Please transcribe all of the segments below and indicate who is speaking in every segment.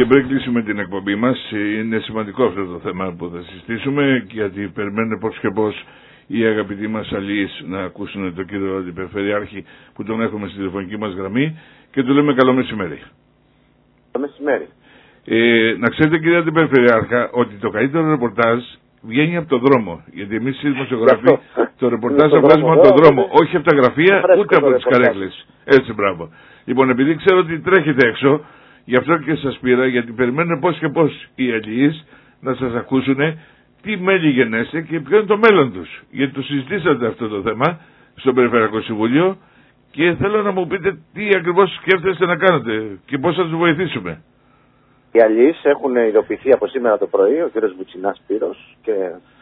Speaker 1: Και πριν κλείσουμε την εκπομπή μας, είναι σημαντικό αυτό το θέμα που θα συζητήσουμε, γιατί περιμένουν πώς και πώς οι αγαπητοί μας αλληλείς να ακούσουν τον κύριο Αντιπεριφερειάρχη που τον έχουμε στη τηλεφωνική μας γραμμή και του λέμε καλό μεσημέρι.
Speaker 2: Καλό μεσημέρι.
Speaker 1: Να ξέρετε, κύριε Αντιπεριφερειάρχα, ότι το καλύτερο ρεπορτάζ βγαίνει από τον δρόμο. Γιατί εμείς οι δημοσιογράφοι το ρεπορτάζ το βγάζουμε από τον δρόμο, όχι από τα γραφεία ούτε από τις καρέκλες. Έτσι, μπράβο. Λοιπόν, επειδή ξέρω ότι τρέχετε έξω, γι' αυτό και σας πήρα, γιατί περιμένουν πώς και πώς οι αλληλείς να σας ακούσουν τι μέλη γενέστε και ποιο είναι το μέλλον τους. Γιατί το συζητήσατε αυτό το θέμα στο Περιφερειακό Συμβούλιο και θέλω να μου πείτε τι ακριβώς σκέφτεστε να κάνετε και πώς θα τους βοηθήσουμε.
Speaker 2: Οι αλληλείς έχουν ειδοποιηθεί από σήμερα το πρωί, ο κ. Βουτσινάς Σπύρος, και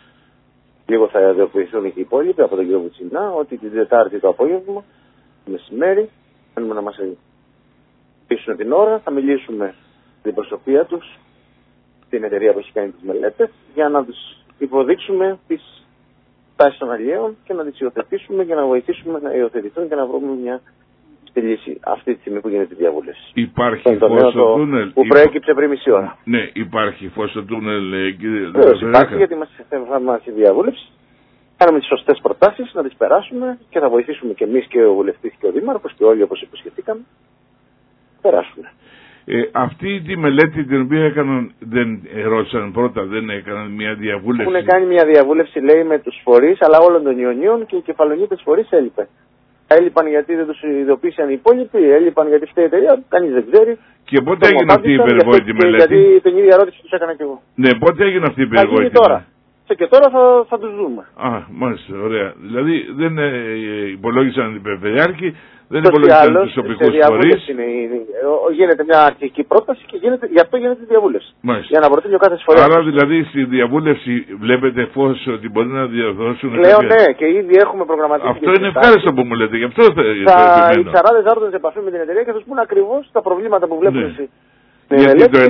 Speaker 2: λίγο θα ειδοποιηθούν και οι υπόλοιποι από τον κ. Βουτσινά, ότι την Τετάρτη το απόγευμα, μεσημέρι, θέλουμε να μας πείσουν την ώρα, θα μιλήσουμε την προσωπία τους, την εταιρεία που έχει κάνει τις μελέτες, για να τους υποδείξουμε τις τάσεις των αλλιέων και να τις υιοθετήσουμε και να βοηθήσουμε να υιοθετηθούν και να βρούμε μια λύση αυτή τη στιγμή που γίνεται η διαβούλευση.
Speaker 1: Υπάρχει φως στο τούνελ.
Speaker 2: Που προέκυψε πριν μισή ώρα.
Speaker 1: Ναι, υπάρχει φως στο τούνελ, κύριε.
Speaker 2: Υπάρχει, γιατί θα μας η διαβούλευση. Κάνουμε τις σωστές προτάσεις, να τις περάσουμε και θα βοηθήσουμε και εμείς και ο βουλευτής και ο δήμαρχος και όλοι όπως υποσχεθήκαμε. Περάσουμε.
Speaker 1: Αυτή τη μελέτη την οποία έκαναν, δεν ρώτησαν πρώτα, δεν έκαναν μια διαβούλευση.
Speaker 2: Έχουν κάνει μια διαβούλευση, λέει, με τους φορείς, αλλά όλων των Ιωνίων, και οι κεφαλογείτες φορείς έλειπε. Έλειπαν γιατί δεν τους ειδοποίησαν οι υπόλοιποι, έλειπαν γιατί φταίει η εταιρεία, κανείς δεν ξέρει.
Speaker 1: Και πότε έγινε αυτή η περιβόητη μελέτη?
Speaker 2: Γιατί την ίδια ερώτηση τους έκανα και εγώ.
Speaker 1: Ναι, πότε έγινε αυτή η περιβόητη μελέτη?
Speaker 2: τώρα. Και τώρα θα τους δούμε.
Speaker 1: Μάλιστα, ωραία. Δηλαδή δεν υπολόγισαν την Περιφερειάρχη, δεν υπολόγισαν τους τοπικούς φορείς.
Speaker 2: Γίνεται μια αρχική πρόταση και γι' αυτό γίνεται η διαβούλευση.
Speaker 1: Μάλιστα.
Speaker 2: Για να προτείνει ο κάθε φορέας.
Speaker 1: Άρα δηλαδή στη διαβούλευση βλέπετε φως ότι μπορεί να διορθώσουν.
Speaker 2: Λέω ναι, και ήδη έχουμε προγραμματίσει.
Speaker 1: Αυτό είναι ευχάριστο που μου λέτε, γι' αυτό θα
Speaker 2: οι ψαράδες θα έρθουν σε επαφή με την εταιρεία και θα τους πούν ακριβώς τα προβλήματα που βλέπουν εσύ.
Speaker 1: Γιατί το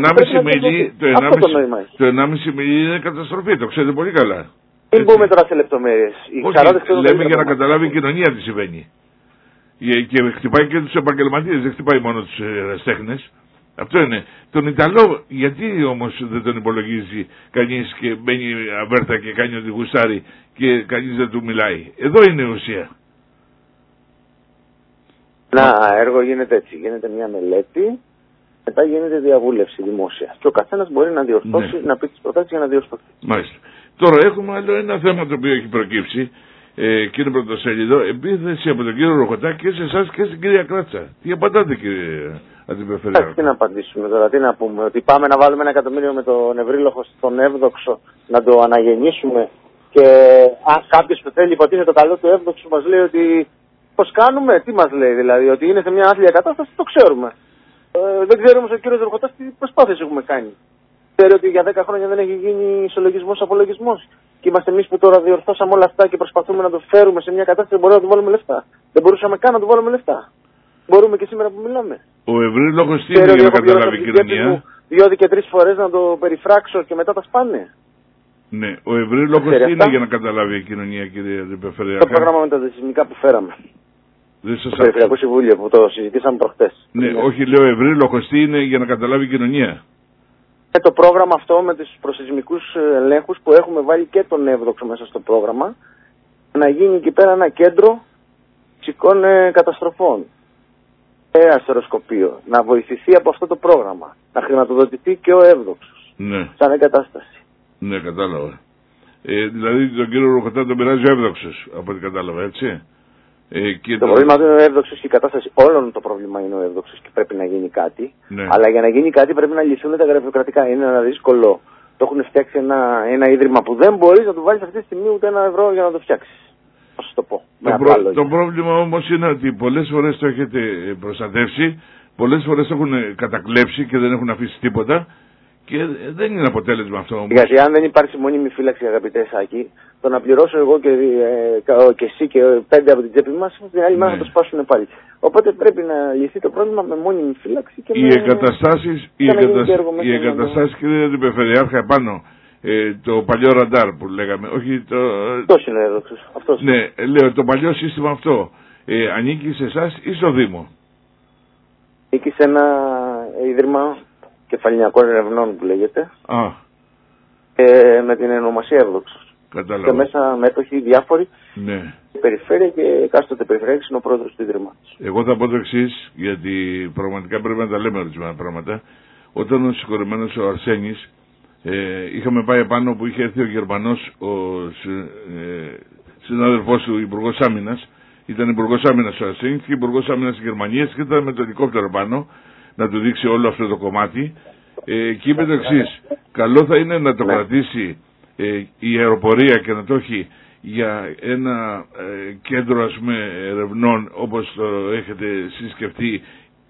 Speaker 1: 1,5 μιλί είναι καταστροφή, το ξέρετε πολύ καλά.
Speaker 2: Μην μπούμε τώρα σε λεπτομέρειες.
Speaker 1: Λέμε για να καταλάβει η κοινωνία τι συμβαίνει. Και χτυπάει και τους επαγγελματίες, δεν χτυπάει μόνο τους ερασιτέχνες. Αυτό είναι. Τον Ιταλό, γιατί όμως δεν τον υπολογίζει κανείς και μπαίνει αβέρτα και κάνει ότι γουστάρει και κανείς δεν του μιλάει? Εδώ είναι η ουσία.
Speaker 2: Ένα έργο γίνεται έτσι. Γίνεται μια μελέτη, μετά γίνεται διαβούλευση δημόσια. Και ο καθένας μπορεί να διορθώσει, να πει τις προτάσεις για να διορθώσει.
Speaker 1: Μάλιστα. Τώρα έχουμε άλλο ένα θέμα το οποίο έχει προκύψει. Κύριε Πρωτοσέλιδο, επίθεση από τον κύριο Ροχωτά και σε εσάς και στην κυρία Κράτσα. Τι απαντάτε, κύριε Αντιπεριφερειάρχη?
Speaker 2: Τι να απαντήσουμε τώρα, τι να πούμε? Ότι πάμε να βάλουμε 1 εκατομμύριο με τον Ευρύλοχο στον Εύδοξο, να το αναγεννήσουμε, και αν κάποιος που θέλει υποτίθεται το καλό του Εύδοξου μας λέει ότι πώς κάνουμε? Τι μας λέει δηλαδή? Ότι είναι σε μια άθλια κατάσταση? Το ξέρουμε. Δεν ξέρουμε όμως ο κύριος Ροχωτάς τι προσπάθειες έχουμε κάνει. Ξέρει ότι για 10 χρόνια δεν έχει γίνει ισολογισμός, απολογισμός. Και είμαστε εμείς που τώρα διορθώσαμε όλα αυτά και προσπαθούμε να το φέρουμε σε μια κατάσταση που μπορούμε να του βάλουμε λεφτά. Δεν μπορούσαμε καν να του βάλουμε λεφτά. Μπορούμε και σήμερα που μιλάμε.
Speaker 1: Ο Ευρύλογος τι είναι για να καταλάβει η κοινωνία?
Speaker 2: 2 και 3 φορές να το περιφράξω και μετά τα σπάνε.
Speaker 1: Ναι, ο Ευρύλογος τι είναι για να καταλάβει η κοινωνία, κύριε Αντιπεριφερειάρχη?
Speaker 2: Το πρόγραμμα με τα δεσμικά που φέραμε.
Speaker 1: Στο
Speaker 2: Περιφερειακό Συμβούλιο που το συζητήσαμε προχτές.
Speaker 1: Ναι, όχι, λέω Ευρύλογος τι είναι για να καταλάβει η κοινωνία?
Speaker 2: Το πρόγραμμα αυτό με τους προσεισμικούς ελέγχους που έχουμε βάλει και τον Εύδοξο μέσα στο πρόγραμμα, να γίνει εκεί πέρα ένα κέντρο φυσικών καταστροφών. Αστεροσκοπείο. Να βοηθηθεί από αυτό το πρόγραμμα. Να χρηματοδοτηθεί και ο Εύδοξος.
Speaker 1: Ναι.
Speaker 2: Σαν εγκατάσταση.
Speaker 1: Ναι, κατάλαβα. Δηλαδή τον κύριο Ροχωτά τον πειράζει ο Εύδοξος, από ό,τι κατάλαβα, έτσι.
Speaker 2: Το πρόβλημα δεν είναι ο Εύδοξος και η κατάσταση όλων, το πρόβλημα είναι ο Εύδοξος και πρέπει να γίνει κάτι.
Speaker 1: Ναι.
Speaker 2: Αλλά για να γίνει κάτι πρέπει να λυθούν τα γραφειοκρατικά. Είναι ένα δύσκολο. Το έχουν φτιάξει ένα ίδρυμα που δεν μπορείς να του βάλεις αυτή τη στιγμή ούτε €1 για να το φτιάξεις. Πώς το πω.
Speaker 1: Το πρόβλημα όμως είναι ότι πολλές φορές το έχετε προστατεύσει, πολλές φορές έχουν κατακλέψει και δεν έχουν αφήσει τίποτα. Και δεν είναι αποτέλεσμα αυτό όμως.
Speaker 2: Γιατί αν δεν υπάρξει μόνιμη φύλαξη, αγαπητέ Σάκη, το να πληρώσω εγώ και εσύ και 5 από την τσέπη μας, την άλλη μέρα θα το σπάσουν πάλι. Οπότε πρέπει να λυθεί το πρόβλημα με μόνιμη φύλαξη και
Speaker 1: οι εγκαταστάσεις, κύριε Αντιπεριφερειάρχα, επάνω, το παλιό ραντάρ που λέγαμε, όχι το...
Speaker 2: Αυτός είναι αυτός.
Speaker 1: Ναι, λέω, το παλιό σύστημα αυτό, ανήκει σε εσάς ή στο Δήμο?
Speaker 2: Ανήκει σε ένα ίδρυμα κεφαλαιακών ερευνών που λέγεται. Με την ονομασία Εύδοξος.
Speaker 1: Κατάλαβα.
Speaker 2: Και μέσα μέτοχοι διάφοροι.
Speaker 1: Ναι.
Speaker 2: Περιφέρεια και εκάστοτε περιφέρεια είναι ο πρόεδρος του Ιδρύματος.
Speaker 1: Εγώ θα πω το εξής, γιατί πραγματικά πρέπει να τα λέμε ορισμένα πράγματα. Όταν ο συγχωρεμένος ο Αρσένης είχαμε πάει επάνω που είχε έρθει ο Γερμανός, ο συνάδελφός του Υπουργός Άμυνας, ήταν Υπουργός Άμυνας ο Αρσένης και Υπουργός Άμυνας της Γερμανίας και ήταν με το ελικόπτερο πάνω να του δείξει όλο αυτό το κομμάτι. Και είπε το εξής, καλό θα είναι να το κρατήσει η αεροπορία και να το έχει για ένα κέντρο ας πούμε ερευνών όπως το έχετε συσκεφτεί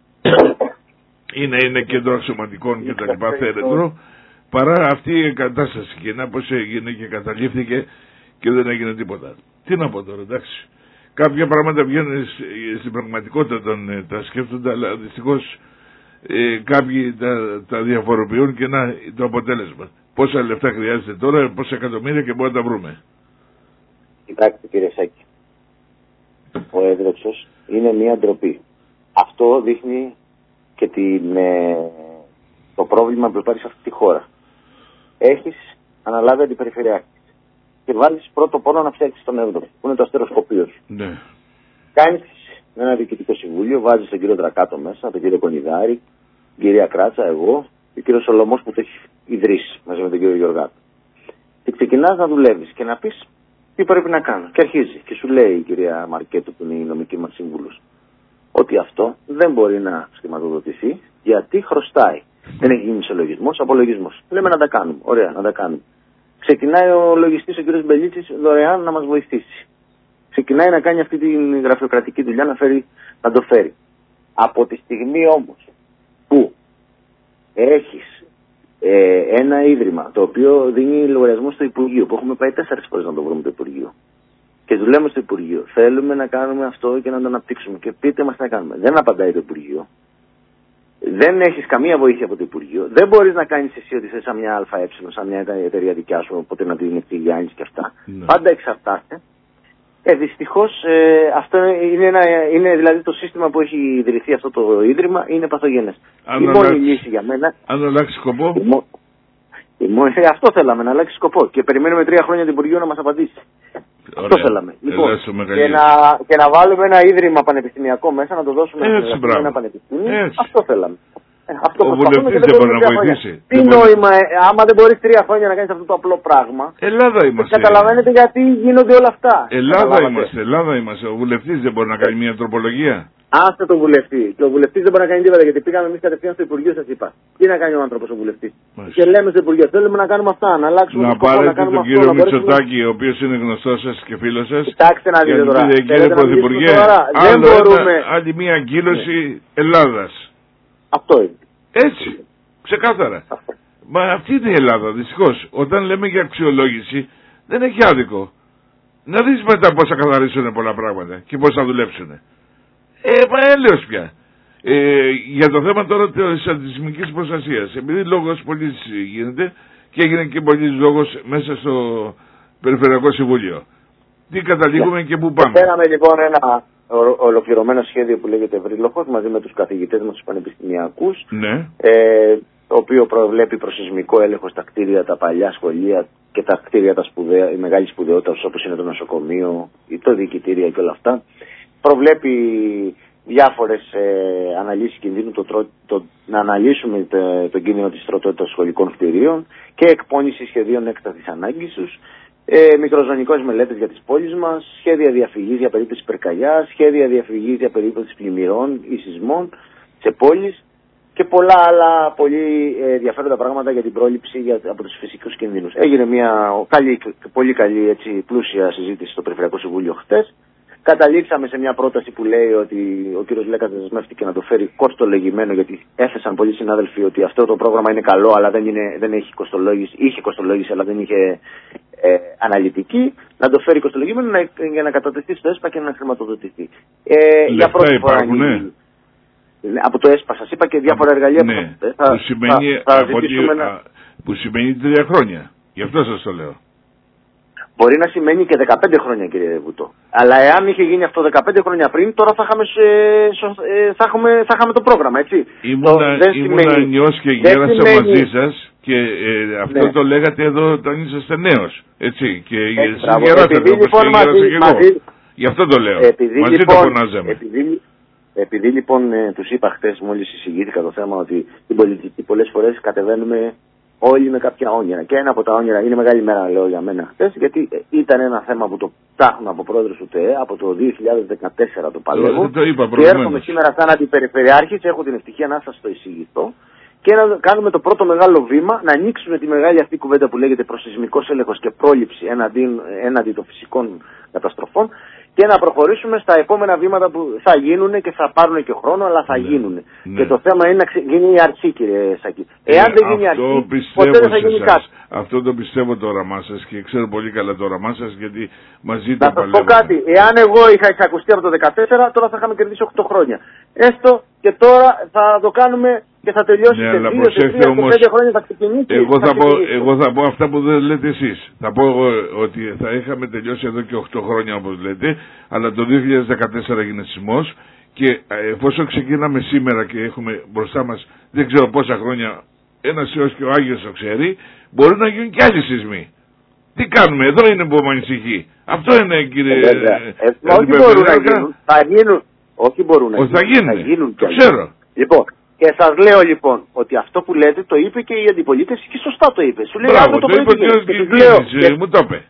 Speaker 1: ή να είναι κέντρο αξιωματικών και τα λοιπά θέρετρο, παρά αυτή η κατάσταση και να πως έγινε και καταλήφθηκε και δεν έγινε τίποτα. Τι να πω τώρα, εντάξει. Κάποια πράγματα βγαίνουν στην πραγματικότητα τα σκέφτονται, αλλά δυστυχώς κάποιοι τα διαφοροποιούν και να το αποτέλεσμα. Πόσα λεφτά χρειάζεται τώρα, πόσα εκατομμύρια και μπορούμε να τα βρούμε.
Speaker 2: Κοιτάξτε κύριε Σάκη, ο Εύδοξος είναι μια ντροπή. Αυτό δείχνει και το πρόβλημα που υπάρχει σε αυτή τη χώρα. Έχεις αναλάβει αντιπεριφερειάρχη και βάλεις πρώτο πόνο να φτιάξεις τον Εύδοξο, που είναι το αστεροσκοπείο σου.
Speaker 1: Ναι.
Speaker 2: Κάνεις ένα διοικητικό συμβούλιο, βάζεις τον κύριο Δρακάτο μέσα, τον κύριο Κονιδάρη, την κυρία Κράτσα, εγώ, τον κύριο Σολομός που το έχει ιδρύσει μαζί με τον κύριο Γιωργάτο. Και ξεκινάς να δουλεύεις και να πεις τι πρέπει να κάνω. Και αρχίζει και σου λέει η κυρία Μαρκέτου, που είναι η νομική μας σύμβουλος, ότι αυτό δεν μπορεί να σχηματοδοτηθεί γιατί χρωστάει. Δεν έχει γίνει ισολογισμός, απολογισμός. Λέμε να τα κάνουμε. Ωραία, να τα κάνουμε. Ξεκινάει ο λογιστής, ο κύριος Μπελίτσης, δωρεάν να μας βοηθήσει. Ξεκινάει να κάνει αυτή τη γραφειοκρατική δουλειά, να το φέρει. Από τη στιγμή όμως που έχεις ένα ίδρυμα το οποίο δίνει λογαριασμό στο Υπουργείο, που έχουμε πάει 4 φορές να το βρούμε το Υπουργείο, και του λέμε στο Υπουργείο, θέλουμε να κάνουμε αυτό και να το αναπτύξουμε και πείτε μας τι να κάνουμε. Δεν απαντάει το Υπουργείο. Δεν έχεις καμία βοήθεια από το Υπουργείο. Δεν μπορείς να κάνεις εσύ ότι θες σαν μια ΑΕ, σαν μια εταιρεία δικιά σου, οπότε να την εκτελειάνεις και αυτά. Ναι. Πάντα εξαρτάται. Δυστυχώς αυτό είναι δηλαδή το σύστημα που έχει ιδρυθεί αυτό το ίδρυμα είναι παθογενές. Η μόνη λύση για μένα.
Speaker 1: Αν αλλάξει σκοπό.
Speaker 2: Αυτό θέλαμε, να αλλάξει σκοπό. Και περιμένουμε 3 χρόνια το Υπουργείο να μας απαντήσει. Ωραία. Αυτό θέλαμε. Λοιπόν, και να βάλουμε ένα ίδρυμα πανεπιστημιακό μέσα, να το δώσουμε σε ένα πανεπιστήμιο. Αυτό θέλαμε. Αυτό
Speaker 1: ο βουλευτής δεν μπορεί να βοηθήσει.
Speaker 2: Τι νόημα, άμα δεν μπορείς 3 χρόνια να κάνεις αυτό το απλό πράγμα.
Speaker 1: Ελλάδα είμαστε.
Speaker 2: Καταλαβαίνετε γιατί γίνονται όλα αυτά.
Speaker 1: Ελλάδα είμαστε. Ο βουλευτής δεν μπορεί να κάνει μια τροπολογία.
Speaker 2: Άστε τον βουλευτή. Και ο βουλευτής δεν μπορεί να κάνει τίποτα, γιατί πήγαμε εμείς κατευθείαν στο Υπουργείο, σας είπα. Τι να κάνει ο άνθρωπος ο βουλευτής. Και λέμε στο Υπουργείο, θέλουμε να κάνουμε αυτά, να αλλάξουμε
Speaker 1: το σκοπό, να κάνουμε αυτό. Να πάρετε τον κύριο Μητσοτάκη, ο οποίος είναι γνωστός σας και φίλος σας.
Speaker 2: Κοιτάξτε να δείτε τώρα.
Speaker 1: Κύριε Πρωθυπουργέ, άλλη μια αγκύλωση Ελλάδας.
Speaker 2: Αυτό είναι.
Speaker 1: Έτσι, ξεκάθαρα. Μα αυτή είναι η Ελλάδα, δυστυχώς. Όταν λέμε για αξιολόγηση, δεν έχει άδικο. Να δεις μετά πώς θα καθαρίσουν πολλά πράγματα και πώς θα δουλέψουν. Έλεος πια. Για το θέμα τώρα της αντισημικής προστασίας, επειδή λόγος πολύ γίνεται και έγινε και πολύ λόγος μέσα στο Περιφερειακό Συμβούλιο. Τι καταλήγουμε και πού πάμε.
Speaker 2: Φέραμε λοιπόν ένα ολοκληρωμένο σχέδιο που λέγεται Ευρύλοχος μαζί με τους καθηγητές μας τους πανεπιστημιακούς,
Speaker 1: ναι.
Speaker 2: Το οποίο προβλέπει προσεισμικό έλεγχο στα κτίρια, τα παλιά σχολεία και τα κτίρια τα σπουδαία, η μεγάλη σπουδαιότητα όπως είναι το νοσοκομείο, το διοικητήρια και όλα αυτά. Προβλέπει διάφορες αναλύσεις κινδύνου, να αναλύσουμε τον κίνδυνο της τροτότητας σχολικών κτηρίων και εκπόνηση σχεδίων έκτακτης ανάγκης τους, μικροζωνικές μελέτες για τις πόλεις μας, σχέδια διαφυγής για περίπτωση πυρκαγιάς, σχέδια διαφυγής για περίπτωση πλημμυρών ή σεισμών σε πόλεις και πολλά άλλα πολύ ενδιαφέροντα πράγματα για την πρόληψη από τους φυσικούς κινδύνους. Έγινε μια πολύ καλή έτσι, πλούσια συζήτηση στο Περιφερειακό Συμβούλιο χτες. Καταλήξαμε σε μια πρόταση που λέει ότι ο κύριος Λέκας δεσμεύτηκε να το φέρει κοστολογημένο, γιατί έθεσαν πολλοί συνάδελφοι ότι αυτό το πρόγραμμα είναι καλό, αλλά δεν έχει κοστολόγηση, είχε κοστολόγηση, αλλά δεν είχε αναλυτική. Να το φέρει κοστολογημένο για να κατατεθεί στο ΕΣΠΑ και να χρηματοδοτηθεί. Για πρώτη φορά από το ΕΣΠΑ σας είπα και διάφορα εργαλεία
Speaker 1: που σημαίνει 3 χρόνια. Γι' αυτό σας το λέω.
Speaker 2: Μπορεί να σημαίνει και 15 χρόνια, κύριε Βουτό. Αλλά εάν είχε γίνει αυτό 15 χρόνια πριν, τώρα θα είχαμε το πρόγραμμα, έτσι.
Speaker 1: Ήμουνα νιός και γέρασα μαζί σας και αυτό το λέγατε εδώ όταν είσαστε νέος. Έτσι. Και εσείς γεράσατε όπως και εγώ. Γι' αυτό το λέω. Μαζί το φωνάζαμε.
Speaker 2: Επειδή λοιπόν τους είπα χτες, μόλις εισηγήθηκα το θέμα, ότι στην πολιτική πολλές φορές κατεβαίνουμε όλοι με κάποια όνειρα. Και ένα από τα όνειρα είναι μεγάλη μέρα, λέω για μένα χτες, γιατί ήταν ένα θέμα που το ψάχνω από πρόεδρος του ΤΕΕ, από το 2014 το παλεύω. Και έρχομαι σήμερα σαν αντιπεριφερειάρχης, έχω την ευτυχία να σας το εισηγηθώ. Και να κάνουμε το πρώτο μεγάλο βήμα, να ανοίξουμε τη μεγάλη αυτή κουβέντα που λέγεται προσεισμικός έλεγχος και πρόληψη έναντι των φυσικών καταστροφών και να προχωρήσουμε στα επόμενα βήματα που θα γίνουν και θα πάρουν και χρόνο, αλλά θα γίνουν. Ναι. Και το θέμα είναι να γίνει η αρχή, κύριε Σάκη. Εάν δεν γίνει η αρχή, ποτέ δεν θα γίνει κάτι.
Speaker 1: Αυτό το πιστεύω το όραμά σας και ξέρω πολύ καλά το όραμά σας, γιατί μαζί το παλεύουμε.
Speaker 2: Να σας πω κάτι. Εάν εγώ είχα εισακουστεί από το 2014, τώρα θα είχαμε κερδίσει 8 χρόνια. Έστω και τώρα θα το κάνουμε και θα τελειώσει σε 2-3-5 χρόνια, θα ξεκινήσει.
Speaker 1: Εγώ θα πω αυτά που δεν λέτε εσείς. Θα πω εγώ ότι θα είχαμε τελειώσει εδώ και 8 χρόνια όπως λέτε, αλλά το 2014 έγινε σεισμός και εφόσον ξεκινάμε σήμερα και έχουμε μπροστά μας δεν ξέρω πόσα χρόνια, ένας έως και ο Άγιος το ξέρει, μπορεί να γίνουν και άλλοι σεισμοί. Τι κάνουμε, εδώ είναι που με ανησυχεί. Αυτό είναι, κύριε.
Speaker 2: Όχι μπορούν να γίνουν. Θα γίνουν. Όχι μπορούν να γίνουν.
Speaker 1: Θα γίνουν. Το ξέρω.
Speaker 2: Λοιπόν, και σας λέω λοιπόν ότι αυτό που λέτε το είπε και η αντιπολίτευση και σωστά το είπε. Σου λέει
Speaker 1: μπράβο, το είπε και μου το είπε.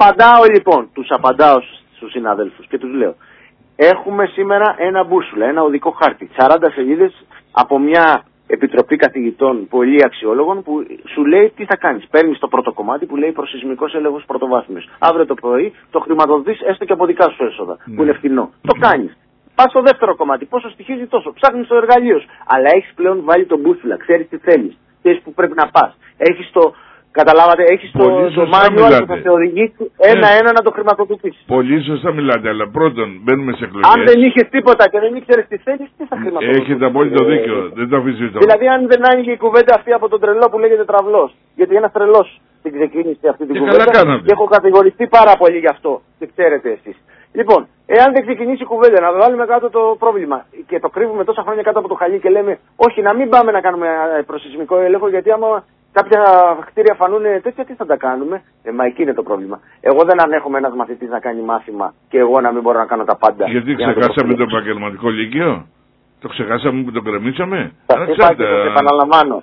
Speaker 2: Τους απαντάω στους συναδέλφους και τους λέω. Έχουμε σήμερα ένα μπούσουλα, ένα οδικό χάρτη, 40 σελίδες από μια επιτροπή καθηγητών πολύ αξιόλογων που σου λέει τι θα κάνεις. Παίρνεις το πρώτο κομμάτι που λέει προσεισμικός έλεγχος πρωτοβάθμιος. Αύριο το πρωί το χρηματοδοτείς έστω και από δικά σου έσοδα που είναι φθηνό. Το κάνεις. Πας στο δεύτερο κομμάτι. Πόσο στοιχίζει τόσο. Ψάχνεις το εργαλείο σου. Αλλά έχεις πλέον βάλει τον μπούσουλα. Ξέρεις τι θέλεις. Ξέρεις που πρέπει να πας. Έχεις το. Καταλάβατε, έχεις το manual που θα σε οδηγήσει ένα-ένα να το χρηματοδοτήσεις.
Speaker 1: Πολύ σωστά μιλάτε, αλλά πρώτον μπαίνουμε σε εκλογές.
Speaker 2: Αν δεν είχες τίποτα και δεν ήξερες τι θέλεις, τι θα χρηματοδοτήσεις.
Speaker 1: Έχετε απόλυτο δίκιο. Δεν το αφήσεις.
Speaker 2: Δηλαδή, αν δεν άνοιγε η κουβέντα αυτή από τον τρελό που λέγεται Τραυλός. Γιατί ένας τρελός την ξεκίνησε αυτή την κουβέντα. Και έχω κατηγορηθεί πάρα πολύ γι' αυτό. Και ξέρετε εσείς. Λοιπόν, εάν δεν ξεκινήσει η κουβέντα, να βάλουμε κάτω το πρόβλημα και το κρύβουμε τόσα χρόνια κάτω από το χαλί και λέμε, όχι, να μην πάμε να κάνουμε προσεισμικό έλεγχο, γιατί άμα κάποια κτίρια φανούν τέτοια, τι θα τα κάνουμε. Μα εκεί είναι το πρόβλημα. Εγώ δεν ανέχομαι ένας μαθητής να κάνει μάθημα και εγώ να μην μπορώ να κάνω τα πάντα.
Speaker 1: Γιατί ξεχάσαμε το επαγγελματικό λύκειο. Το ξεχάσαμε που το κρεμίσαμε.
Speaker 2: Επαναλαμβάνω.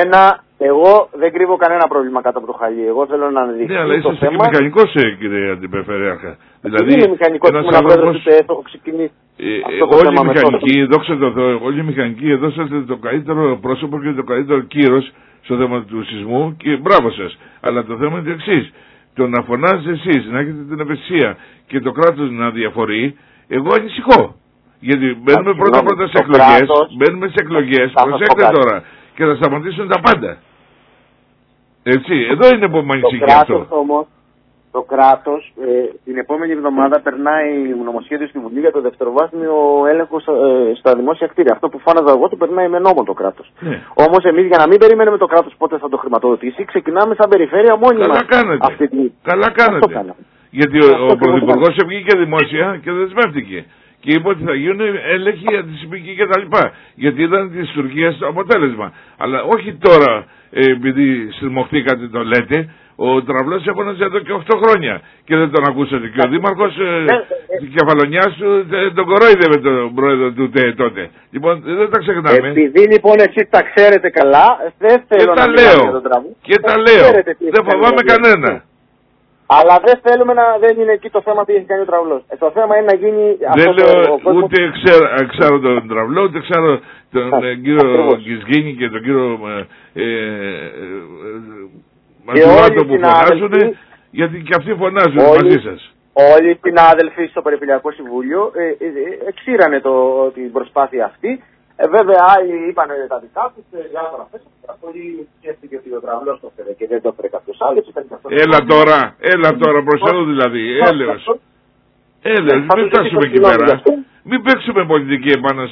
Speaker 2: Εγώ δεν κρύβω κανένα πρόβλημα κάτω από το χαλί. Εγώ θέλω να αναδειχθεί.
Speaker 1: Ναι, αλλά είσαι και μηχανικός, κύριε Αντιπεριφερειάρχα.
Speaker 2: Δηλαδή, είμαι μηχανικός, ήμουν πρόεδρος του έχω ξεκινήσει.
Speaker 1: Όλοι οι μηχανικοί, δόξα τω Θεώ, όλοι οι μηχανικοί δώσατε το καλύτερο πρόσωπο και το καλύτερο κύρος στο θέμα του σεισμού και μπράβο σας. Αλλά το θέμα είναι το εξής. Το να φωνάζετε εσείς, να έχετε την ευαισθησία και το κράτος να διαφορεί, εγώ ανησυχώ. Γιατί μπαίνουμε πρώτα σε εκλογές, προσέξτε τώρα, και θα σταματήσουν τα πάντα. Έτσι, εδώ είναι που με ανησυχεί αυτό.
Speaker 2: Όμως, το κράτος την επόμενη εβδομάδα περνάει νομοσχέδιο στη Βουλή για το δευτεροβάθμιο έλεγχο στα δημόσια κτίρια. Αυτό που φώναζα εγώ το περνάει με νόμο το κράτος.
Speaker 1: Ναι.
Speaker 2: Όμως εμείς για να μην περιμένουμε το κράτος πότε θα το χρηματοδοτήσει, ξεκινάμε σαν περιφέρεια μόνοι μας.
Speaker 1: Καλά κάνετε. Γιατί ο Πρωθυπουργός βγήκε δημόσια και δεσμεύτηκε. Και είπε ότι θα γίνουν έλεγχοι αντισημικοί και τα λοιπά. Γιατί ήταν της Τουρκίας το αποτέλεσμα. Αλλά όχι τώρα, επειδή στριμωχτήκατε το λέτε, ο Τραυλός έφωναζε εδώ και 8 χρόνια. Και δεν τον ακούσατε. Και ο Δήμαρχος της Κεφαλονιάς τον κορόιδευε τον πρόεδρο του ΤΕΕ τότε. Λοιπόν, δεν τα ξεχνάμε.
Speaker 2: Επειδή λοιπόν εσείς τα ξέρετε καλά, δεν θέλω να μιλάω για τον Τραυλό.
Speaker 1: Και τα λέω. Δεν φοβάμαι κανένα.
Speaker 2: Αλλά δεν είναι εκεί το θέμα τι έχει κάνει ο Τραυλός. Το θέμα είναι να γίνει
Speaker 1: αυτό. Δεν λέω ούτε ξέρω τον Τραυλό, ούτε ξέρω τον κύριο Γκισγίνη και τον κύριο Μαζουλάτο που φωνάζουν, γιατί και αυτοί φωνάζουν μαζί σας.
Speaker 2: Όλοι οι συνάδελφοι στο Περιφερειακό Συμβούλιο εξήρανε την προσπάθεια αυτή. Βέβαια, άλλοι είπαν τα δικά τους, διάφορα θέματα. Πολύ σκέφτηκε ότι ο Τραυλός το έφερε και δεν το έφερε κάποιος άλλος.
Speaker 1: Έλα τώρα, προς Θεού δηλαδή, έλεος. Μην φτάσουμε εκεί πέρα. Μην παίξουμε πολιτική επάνω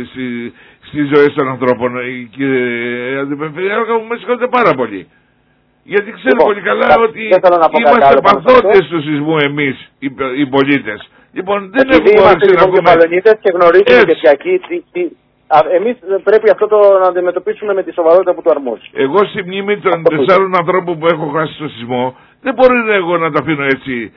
Speaker 1: στις ζωές των ανθρώπων, κύριε Αντιπεριφερειάρχα μου, με συγχωρείτε πάρα πολύ. Γιατί ξέρω πολύ καλά ότι
Speaker 2: είμαστε
Speaker 1: παθότες του σεισμού εμείς οι πολίτες. Λοιπόν, δεν
Speaker 2: επειδή
Speaker 1: έχουμε
Speaker 2: είμαστε λοιπόν κεφαλονίτες και γνωρίζουμε και πιακοί εμείς πρέπει αυτό να αντιμετωπίσουμε με τη σοβαρότητα που του αρμόζει.
Speaker 1: Εγώ στη μνήμη των 4 ανθρώπων που έχω χάσει στο σεισμό, δεν μπορεί εγώ να τα αφήνω έτσι,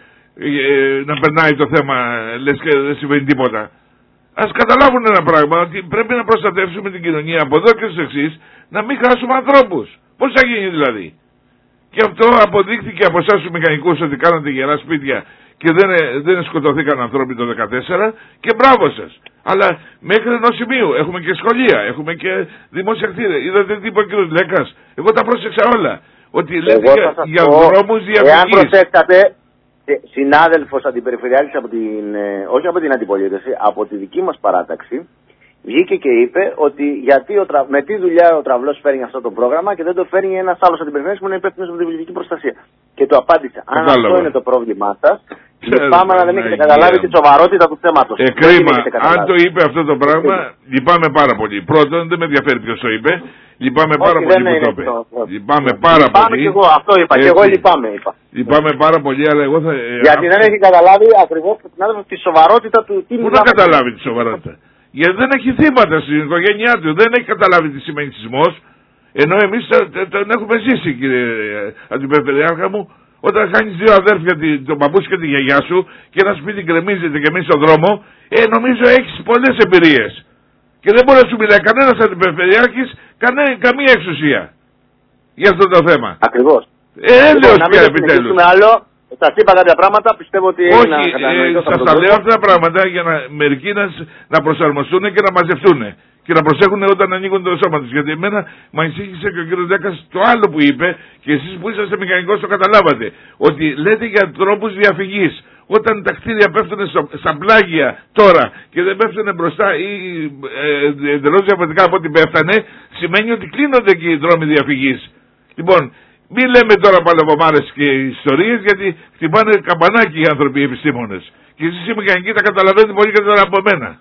Speaker 1: να περνάει το θέμα, λες και δεν συμβαίνει τίποτα. Ας καταλάβουν ένα πράγμα, ότι πρέπει να προστατεύσουμε την κοινωνία από εδώ και στο εξής, να μην χάσουμε ανθρώπους. Πώς θα γίνει δηλαδή? Και αυτό αποδείχθηκε από εσάς τους μηχανικούς ότι κάνατε γερά σπίτια και δεν σκοτωθήκαν ανθρώποι το 2014 και μπράβο σας. Αλλά μέχρι ενός σημείου έχουμε και σχολεία, έχουμε και δημόσια κτίρια. Είδατε τι είπε ο κ. Λέκας? Εγώ τα πρόσεξα όλα. Ότι λέτε για δρόμους διαφυγής.
Speaker 2: Εάν προσέξατε, συνάδελφος αντιπεριφερειάρχης όχι από την αντιπολίτευση, από τη δική μας παράταξη, βγήκε και είπε ότι με τι δουλειά ο Τραυλός φέρνει αυτό το πρόγραμμα και δεν το φέρνει ένας άλλος αντιπεριφερειάρχης που είναι υπεύθυνος από την πολιτική προστασία. Και του απάντησε, αν αυτό είναι το πρόβλημά σας, λυπάμαι να δεν έχετε καταλάβει τη σοβαρότητα του θέματος.
Speaker 1: Κρίμα, αν το είπε αυτό το πράγμα, λυπάμαι πάρα πολύ. Πρώτον, δεν με ενδιαφέρει ποιος το είπε. Λυπάμαι πάρα πολύ που το είπε. Λυπάμαι πάρα πολύ.
Speaker 2: Και εγώ, αυτό είπα. Και εγώ λυπάμαι, είπα.
Speaker 1: Λυπάμαι πάρα πολύ, αλλά εγώ θα.
Speaker 2: Γιατί δεν έχει καταλάβει ακριβώς τη σοβαρότητα του τι.
Speaker 1: Πού να καταλάβει τη σοβαρότητα? Γιατί δεν έχει θύματα στην οικογένειά του. Δεν έχει καταλάβει τι σημαίνει σεισμός. Ενώ εμείς τον έχουμε ζήσει, κύριε Αντιπεριφερειάρχα μου. Όταν χάνεις 2 αδέρφια, τον παππούς και τη γιαγιά σου, και ένα σπίτι γκρεμίζεται και εμείς στον δρόμο, νομίζω έχεις πολλές εμπειρίες. Και δεν μπορεί να σου μιλάει κανένας αντιπεριφερειάρχης, καμία εξουσία για αυτό το θέμα.
Speaker 2: Ακριβώς.
Speaker 1: Έλεος πια επιτέλους.
Speaker 2: Σας είπα κάποια πράγματα, πιστεύω ότι
Speaker 1: όχι, σας τα λέω αυτά τα πράγματα για μερικοί να προσαρμοστούν και να μαζευτούν. Και να προσέχουν όταν ανοίγουν το σώμα τους. Γιατί εμένα με ανησύχησε και ο κ. Δέκας το άλλο που είπε, και εσείς που είσαστε μηχανικός το καταλάβατε. Ότι λέτε για τρόπους διαφυγής. Όταν τα κτίρια πέφτουν στα πλάγια τώρα και δεν πέφτουν μπροστά ή εντελώς διαφορετικά από ό,τι πέφτανε, σημαίνει ότι κλείνονται και οι δρόμοι διαφυγής. Λοιπόν, μην λέμε τώρα παλαιομάρες και ιστορίες, γιατί χτυπάνε καμπανάκι οι άνθρωποι οι επιστήμονες. Και εσείς οι μηχανικοί τα καταλαβαίνετε πολύ καλύτερα από μένα.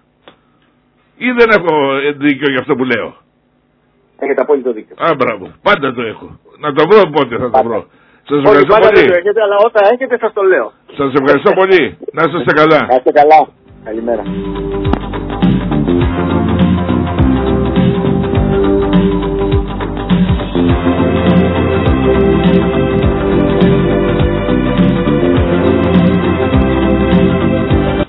Speaker 1: Ή δεν έχω δίκιο για αυτό που λέω?
Speaker 2: Έχετε απόλυτο δίκιο.
Speaker 1: Μπράβο. Πάντα το έχω. Να το βρω πότε θα το βρω. Σας
Speaker 2: ευχαριστώ πολύ. Δεν το έχετε, αλλά όταν έχετε σας το λέω.
Speaker 1: Σας ευχαριστώ πολύ. Να είστε καλά.
Speaker 2: Να είστε καλά. Καλημέρα.